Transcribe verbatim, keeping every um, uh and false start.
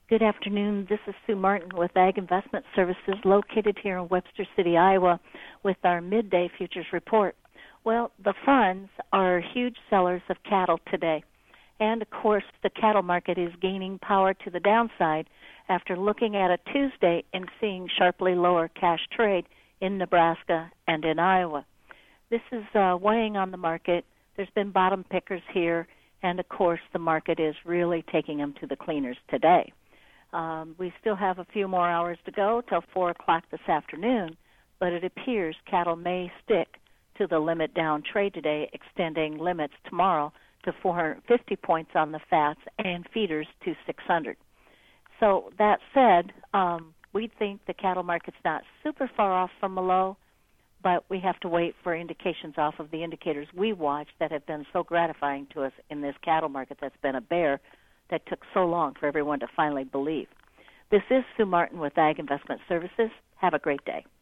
Good afternoon. This is Sue Martin with Ag Investment Services located here in Webster City, Iowa with our midday futures report. Well, the funds are huge sellers of cattle today. And, of course, the cattle market is gaining power to the downside after looking at a Tuesday and seeing sharply lower cash trade in Nebraska and in Iowa. This is uh, weighing on the market. There's been bottom pickers here, and, of course, the market is really taking them to the cleaners today. Um, we still have a few more hours to go till four o'clock this afternoon, but it appears cattle may stick to the limit down trade today, extending limits tomorrow to four hundred fifty points on the fats and feeders to six hundred. So that said, um, we think the cattle market's not super far off from a low, but we have to wait for indications off of the indicators we watch that have been so gratifying to us in this cattle market that's been a bear that took so long for everyone to finally believe. This is Sue Martin with Ag Investment Services. Have a great day.